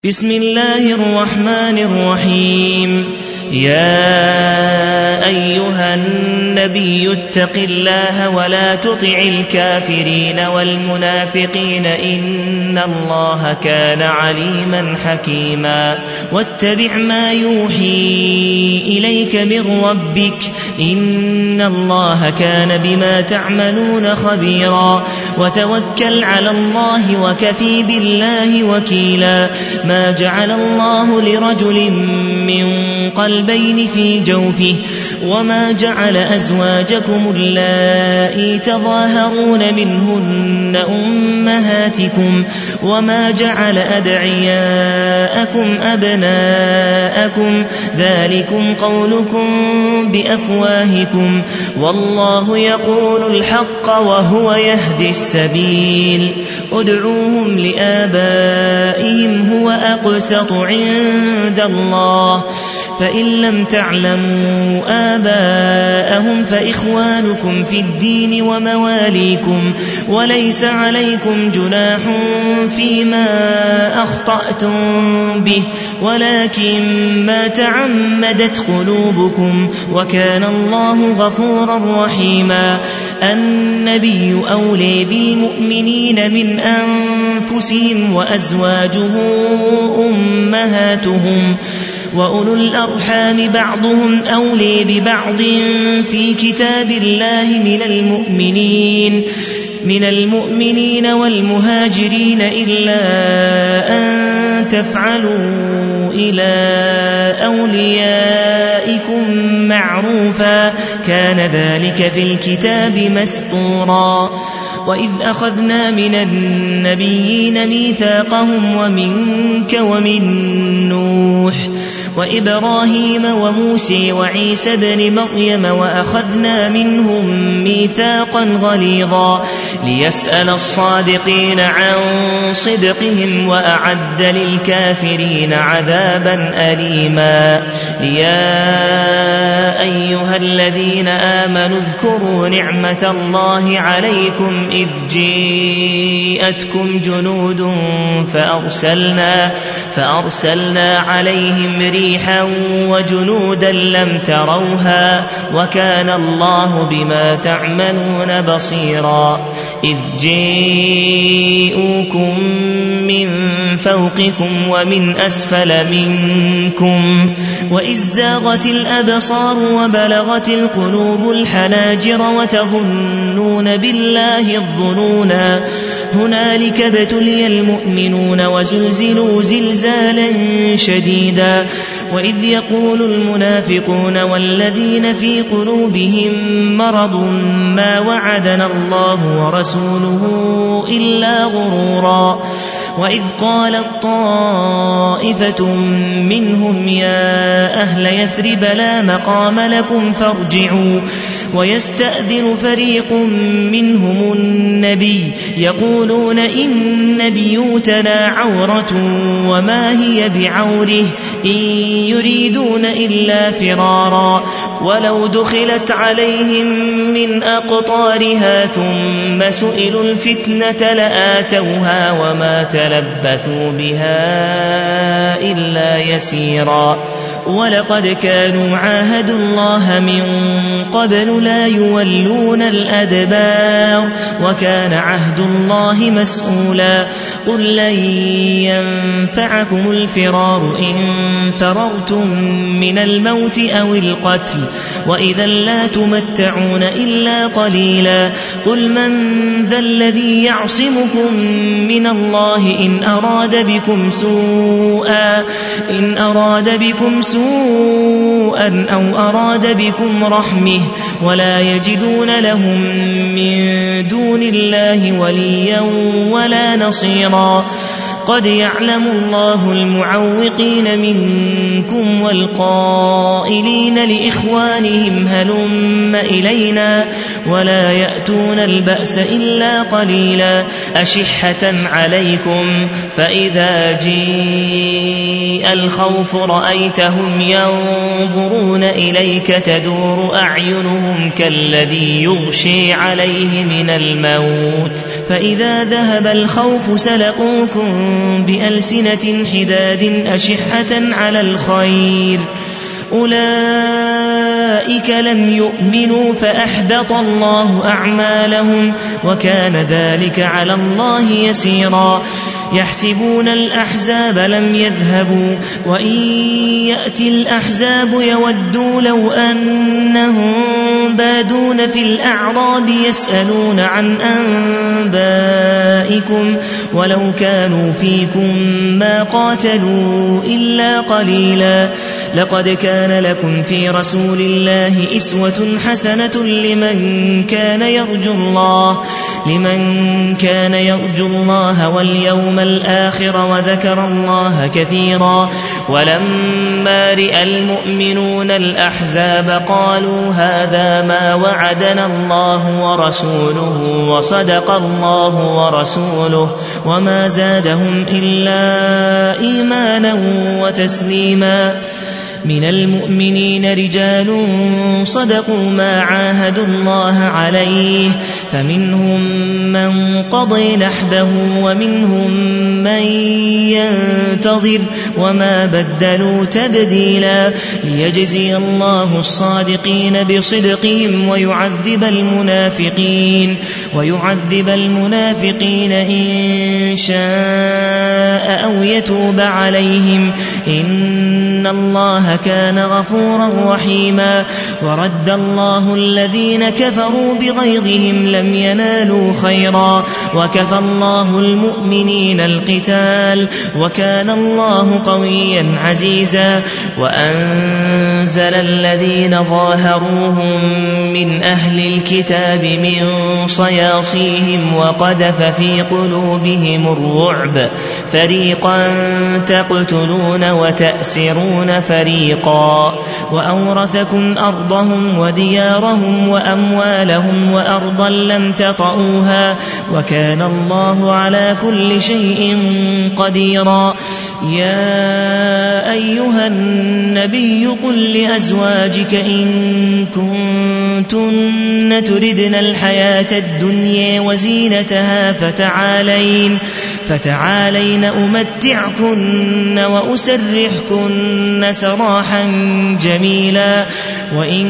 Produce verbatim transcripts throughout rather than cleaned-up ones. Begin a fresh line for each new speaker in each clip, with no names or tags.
بسم الله الرحمن الرحيم. يا أيها النبي اتق الله ولا تطع الكافرين والمنافقين إن الله كان عليما حكيما. واتبع ما يوحي إليك من ربك إن الله كان بما تعملون خبيرا. وتوكل على الله وكفي بالله وكيلا. ما جعل الله لرجل من قلبين في جوفه وما جعل أزواجكم اللائي تظاهرون منهن أمهاتكم وما جعل أدعياءكم أبناءكم ذلكم قولكم بأفواهكم والله يقول الحق وهو يهدي السبيل. ادعوهم لآبائهم هو أقسط عند الله فإن لم تعلموا آباءهم فإخوانكم في الدين ومواليكم وليس عليكم جناح فيما أخطأتم به ولكن ما تعمدت قلوبكم وكان الله غفورا رحيما. النبي أولي بالمؤمنين من أنفسهم وأزواجه أمهاتهم وأولو الأرحام بعضهم أولي ببعض في كتاب الله من المؤمنين من المؤمنين والمهاجرين إلا أن تفعلوا إلى أوليائكم معروفا كان ذلك في الكتاب مسطورا. وإذ أخذنا من النبيين ميثاقهم ومنك ومن نوح وإبراهيم وموسى وعيسى بن مريم وأخذنا منهم ميثاقا غليظا ليسأل الصادقين عن صدقهم وأعد للكافرين عذابا أليما. يا أيها الذين آمنوا اذكروا نعمة الله عليكم إذ جاءتكم جنود فأرسلنا, فأرسلنا عليهم ريحا وجنودا لم تروها وكان الله بما تعملون بصيرا. إذ جاءوكم من فوقكم ومن أسفل منكم وإذ زاغت الأبصار وبلغت القلوب الحناجر وتظنون بالله الظنونا هنالك ابتلي المؤمنون وزلزلوا زلزالا شديدا. وإذ يقول المنافقون والذين في قلوبهم مرض ما وعدنا الله ورسوله إلا غرورا. وإذ قالت طائفة منهم يا أهل يثرب لا مقام لكم فارجعوا ويستأذن فريق منهم النبي يقولون إن بيوتنا عورة وما هي بعوره إن يريدون إلا فرارا ولو دخلت عليهم من أقطارها ثم سئلوا الفتنة لآتوها وما تلبثوا بها إلا يسيرا. ولقد كانوا عاهدوا الله من قبل لا يولون الأدبار وكان عهد الله مسؤولا. قل لن ينفعكم الفرار إن فررتم من الموت أو القتل وإذا لا تمتعون إلا قليلا. قل من ذا الذي يعصمكم من الله إن أراد بكم سوءا إن أراد بكم سوءا أو أراد بكم رحمه ولا يجدون لهم من دون الله وليا ولا نصيرا. قد يعلم الله المعوقين منكم والقائلين لإخوانهم هلم إلينا ولا يأتون البأس إلا قليلا. أشحة عليكم فإذا جاء الخوف رأيتهم ينظرون إليك تدور أعينهم كالذي يغشي عليه من الموت فإذا ذهب الخوف سلقوكم بألسنة حداد أشحة على الخير أولئك لم يؤمنوا فأحبط الله أعمالهم وكان ذلك على الله يسيرا يحسبون الأحزاب لم يذهبوا وإن يأتي الأحزاب يودوا لو أنهم بادون في الأعراب يسألون عن أنبائكم ولو كانوا فيكم ما قاتلوا إلا قليلا لقد كان لكم في رسول الله أسوة حسنة لمن كان يرجو الله لمن كان يرجو الله واليوم الآخر وذكر الله كثيرا ولما رأى المؤمنون الأحزاب قالوا هذا ما وعدنا الله ورسوله وصدق الله ورسوله وما زادهم إلا إيمانا وتسليما من المؤمنين رجال صدقوا ما عاهدوا الله عليه فمنهم من قضي نحبه ومنهم من ينتظر وما بدلوا تبديلا ليجزي الله الصادقين بصدقهم ويعذب المنافقين ويعذب المنافقين إن شاء أو يتوب عليهم إن الله كان غفورا رحيما ورد الله الذين كفروا بغيظهم لم ينالوا خيرا وكفى الله المؤمنين القتال وكان الله قويا عزيزا وأنزل الذين ظاهروهم من أهل الكتاب من صياصيهم وقذف في قلوبهم الرعب فريقا تقتلون وتأسرون فريقا وأورثكم أرضهم وديارهم وأموالهم وأرضا لم تطئوها وكان الله على كل شيء قديرا يا أيها النبي قل لأزواجك إن كنتن تردن الحياة الدنيا وزينتها فتعالين فتعالين أمتعكن وأسرحكن سراحا جميلا وإن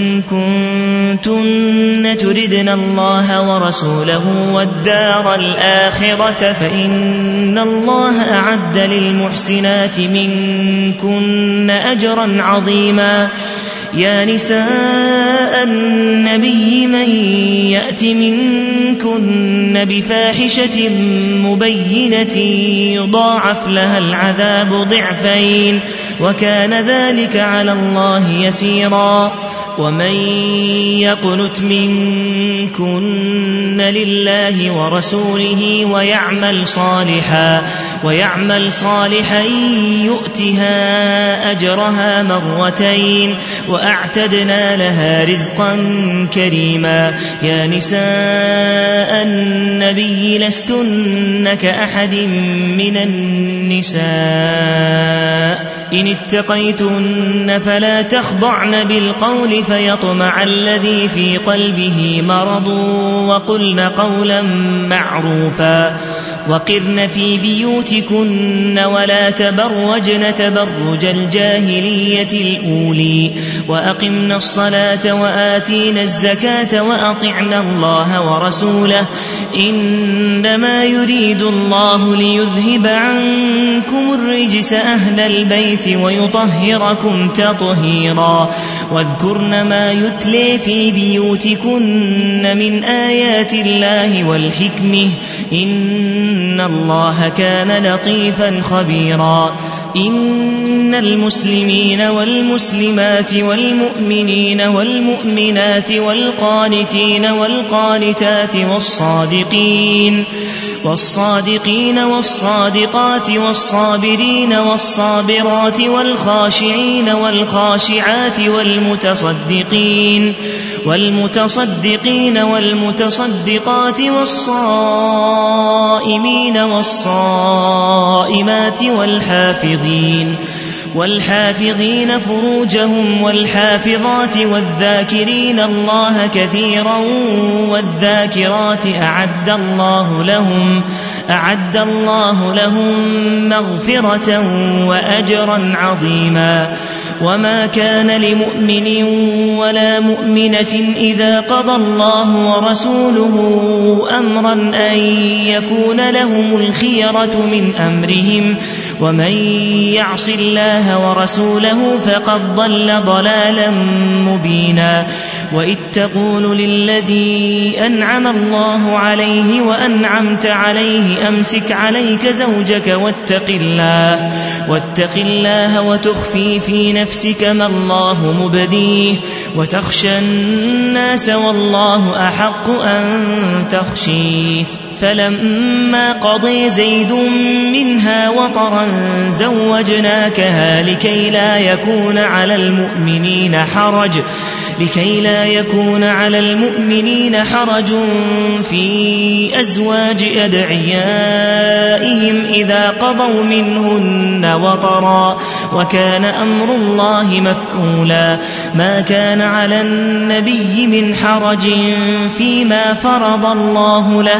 كنتن تردن الله ورسوله والدار الآخرة فإن الله أعد للمحسنات منكن أجرا عظيما يا نساء النبي من يأت منكن بفاحشة مبينة يضاعف لها العذاب ضعفين وكان ذلك على الله يسيرا ومن يقنت منكن لله ورسوله ويعمل صالحا ويعمل صالحا يؤتها أجرها مرتين وأعتدنا لها رزقا كريما يا نساء النبي لستن كأحد من النساء إن اتقيتن فلا تخضعن بالقول فيطمع الذي في قلبه مرض وقلن قولا معروفا وقرن في بيوتكن ولا تبرجن تبرج الجاهلية الأولي وأقمن الصلاة وآتينا الزكاة وأطعنا الله ورسوله إنما يريد الله ليذهب عنكم الرجس أهل البيت ويطهركم تطهيرا واذكرن ما يتلي في بيوتكن من آيات الله والحكمة إن الله كان لطيفا خبيرا إن المسلمين والمسلمات والمؤمنين والمؤمنات والقانتين والقانتات والصادقين والصادقين والصادقات والصابرين والصابرات والخاشعين والخاشعات والمتصدقين والمتصدقين والمتصدقات والصائمين والصائمات والحافظين والحافظين فروجهم والحافظات والذاكرين الله كثيرا والذاكرات أعد الله لهم أعد الله لهم مغفرة وأجرا عظيما. وما كان لمؤمن ولا مؤمنة إذا قضى الله ورسوله أمرا أن يكون لهم الخيرة من أمرهم ومن يعص الله ورسوله فقد ضل ضلالا مبينا. وإذ تقول للذي أنعم الله عليه وأنعمت عليه أمسك عليك زوجك واتق الله, واتق الله وتخفي في نفسك ما الله مبديه وتخشى الناس والله أحق أن تخشيه. فلما قضي زيد منها وطرا زوجناكها لكي لا يكون على المؤمنين حرج لكي لا يكون على المؤمنين حرج في أزواج أدعيائهم إذا قضوا منهن وطرا وكان أمر الله مفعولا. ما كان على النبي من حرج فيما فرض الله له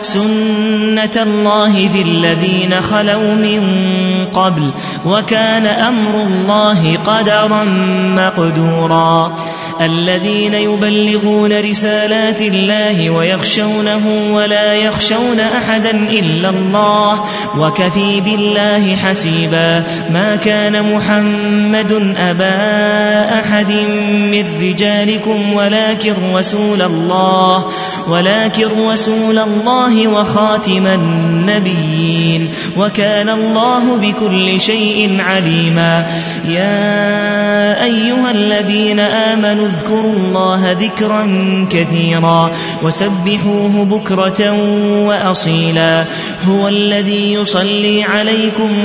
سنة الله في الذين خلوا من قبل وكان أمر الله قدرا مقدورا. الذين يبلغون رسالات الله ويخشونه ولا يخشون أحدا إلا الله وكفى بالله حسيبا. ما كان محمد أبا أحد من رجالكم ولكن رسول الله ولكن رسول الله وخاتم النبيين وكان الله بكل شيء عليما. يا أيها الذين آمنوا اذكروا الله ذكرا كثيرا وسبحوه بكرة وأصيلا. هو الذي يصلي عليكم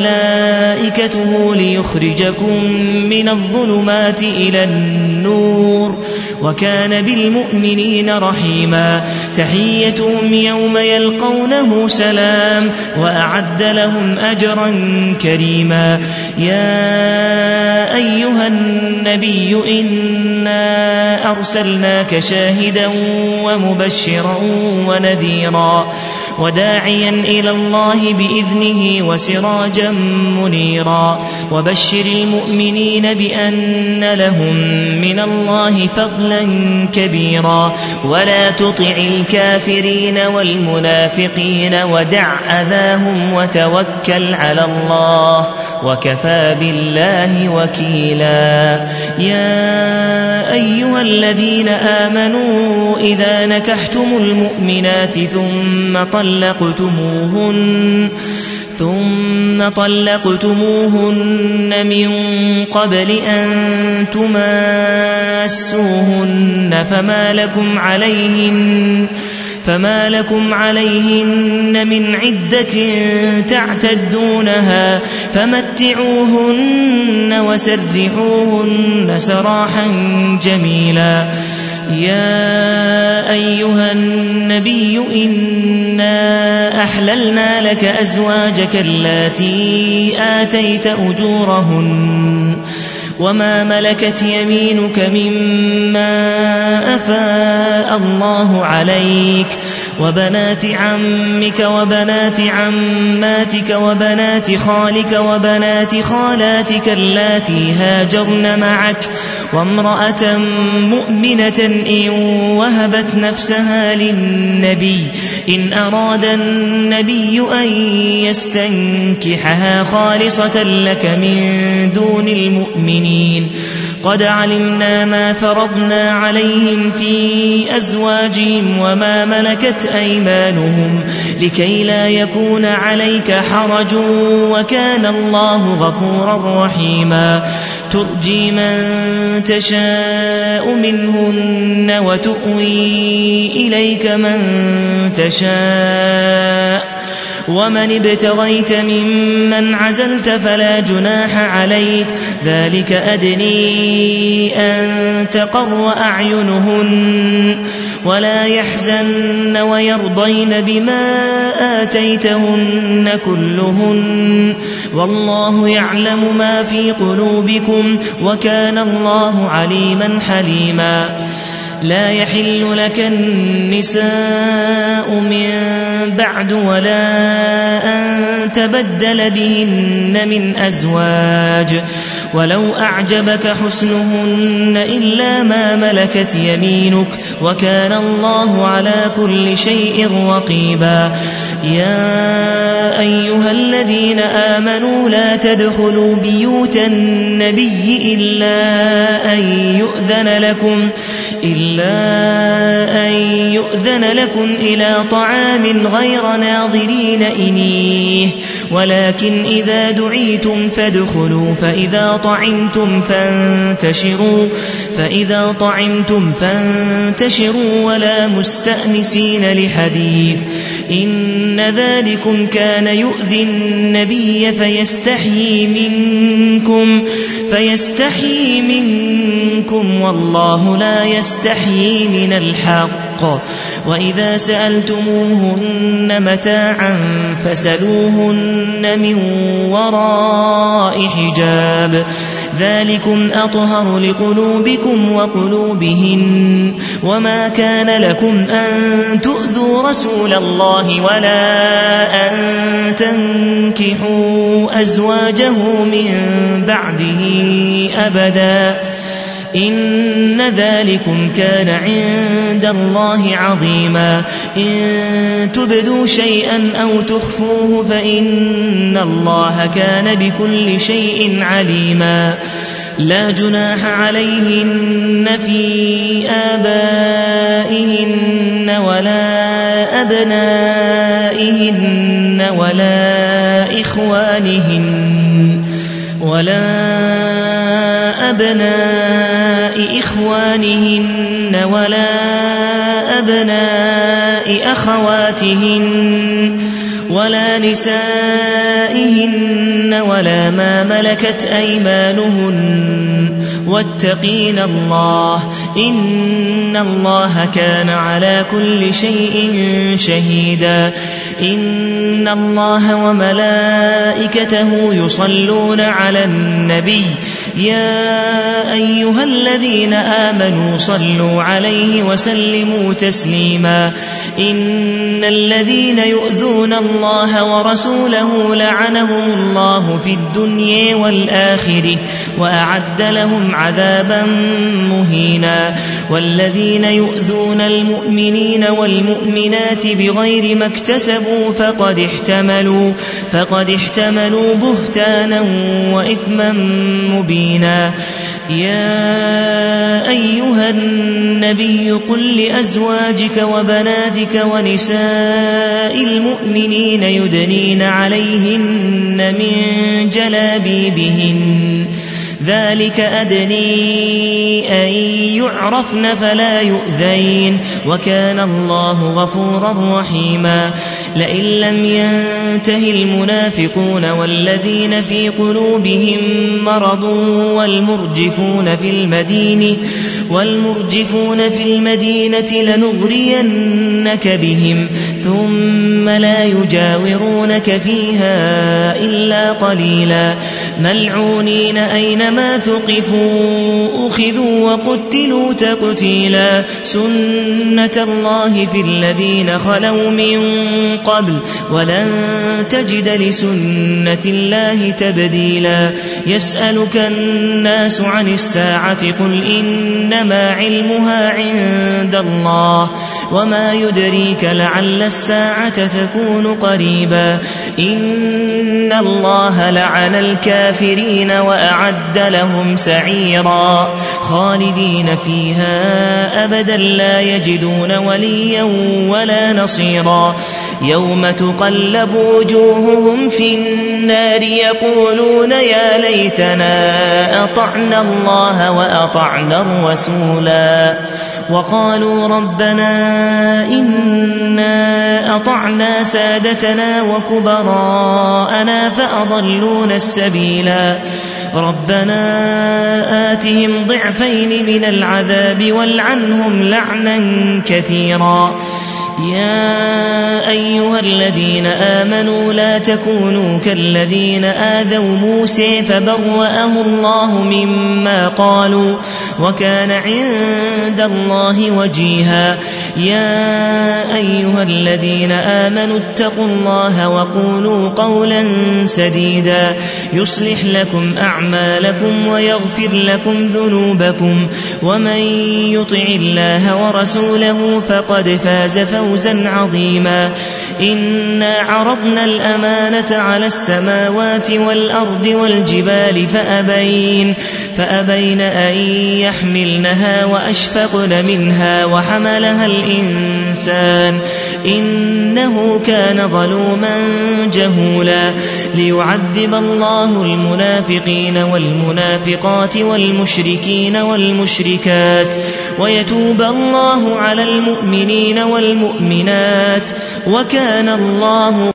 وملائكته ليخرجكم من الظلمات إلى النور وكان بالمؤمنين رحيما. تحيتهم يوم يلقونه سلام وأعد لهم أجرا كريما. يا أيها النبي إنا أرسلناك شاهدا ومبشرا ونذيرا وداعيا إلى الله بإذنه وسراجا منيرا. وبشر المؤمنين بأن لهم من الله فضلا كبيرا. ولا تطع الكافرين والمنافقين ودع أذاهم وتوكل على الله وكفى بالله وكيلا. يا أيها الذين آمنوا إذا نكحتم المؤمنات ثم طلقتموهن ثم طلقتموهن من قبل أن تماسوهن فما لكم عليهن فما لكم عليهن من عدة تعتدونها فمتعوهن وسرحوهن سراحا جميلا. يا أيها النبي إنا أحللنا لك أزواجك اللاتي آتيت أجورهن وما ملكت يمينك مما أفاء الله عليك وبنات عمك وبنات عماتك وبنات خالك وبنات خالاتك اللاتي هاجرن معك وامرأة مؤمنة إن وهبت نفسها للنبي إن أراد النبي أن يستنكحها خالصة لك من دون المؤمنين. قد علمنا ما فرضنا عليهم في أزواجهم وما ملكت أيمانهم لكي لا يكون عليك حرج وكان الله غفورا رحيما. ترجي من تشاء منهن وتؤوي إليك من تشاء ومن ابتغيت ممن عزلت فلا جناح عليك ذلك أدني أن تقر أعينهن ولا يحزن ويرضين بما آتيتهن كلهن والله يعلم ما في قلوبكم وكان الله عليما حليما لا يحل لك النساء من بعد ولا أن تبدل بهن من أزواج ولو أعجبك حسنهن إلا ما ملكت يمينك وكان الله على كل شيء رقيبا يا أيها الذين آمنوا لا تدخلوا بيوت النبي إلا أن يؤذن لكم إلا أن يؤذن لكم إلى طعام غير ناظرين إنيه ولكن إذا دعيتم فادخلوا فإذا طعمتم فانتشروا فإذا طعمتم فانتشروا ولا مستأنسين لحديث إن ذلكم كان يؤذي النبي فيستحيي منكم فيستحيي منكم والله لا يستحيي من الحق وإذا سألتموهن متاعا فسلوهن من وراء حجاب ذلكم أطهر لقلوبكم وقلوبهن وما كان لكم أن تؤذوا رسول الله ولا أن تنكحوا أزواجه من بعده أبدا إن ذلكم كان عند الله عظيما إن تبدوا شيئا أو تخفوه فإن الله كان بكل شيء عليما لا جناح عليهن في آبائهن ولا أبنائهن ولا إخوانهن ولا أبناء إخوانهن ولا أبناء أخواتهن ولا نسائهن ولا ما ملكت أيمانهن واتقين الله إن الله كان على كل شيء شهيدا إن الله وملائكته يصلون على النبي يا أيها الذين آمنوا صلوا عليه وسلموا تسليما إن الذين يؤذون الله ورسوله لعنهم الله في الدنيا والآخرة وأعد لهم عذابا مهينا والذين يؤذون المؤمنين والمؤمنات بغير ما اكتسبوا فقد احتملوا فقد احتملوا بهتانا وإثما مبينا يا أيها النبي قل لأزواجك وبناتك ونساء المؤمنين يدنين عليهن من جلابيبهن ذلك أدني أن يعرفن فلا يؤذين وكان الله غفورا رحيما لئن لم ينته المنافقون والذين في قلوبهم مرض والمرجفون في المدينة والمرجفون في المدينة لنغرينك بهم ثم لا يجاورونك فيها إلا قليلا ملعونين أينما ثقفوا أخذوا وقتلوا تقتيلا سنة الله في الذين خلوا من قبل ولن تجد لسنة الله تبديلا يسألك الناس عن الساعة قل إنما علمها عند الله وما يدريك لعل الساعة تكون قريبا إن الله لعن الكافرين وأعد لهم سعيرا خالدين فيها أبدا لا يجدون وليا ولا نصيرا يوم تقلب وجوههم في النار يقولون يا ليتنا أطعنا الله وأطعنا الرسول ورسولا وقالوا ربنا إنا أطعنا سادتنا وكبراءنا فأضلونا السبيلا ربنا آتهم ضعفين من العذاب والعنهم لعنا كثيرا يا أيها الذين آمنوا لا تكونوا كالذين آذوا موسى فبرأه الله مما قالوا وكان عند الله وجيها يا أيها الذين آمنوا اتقوا الله وقولوا قولا سديدا يصلح لكم أعمالكم ويغفر لكم ذنوبكم ومن يطع الله ورسوله فقد فاز فوزا عظيما إنا عرضنا الأمانة على السماوات والأرض والجبال فأبين, فأبين أن يحملنها وأشفقن منها وحملها الإنسان إنه كان ظلوما جهولا ليعذب الله المنافقين والمنافقات والمشركين والمشركات ويتوب الله على المؤمنين والمؤمنات وكان الله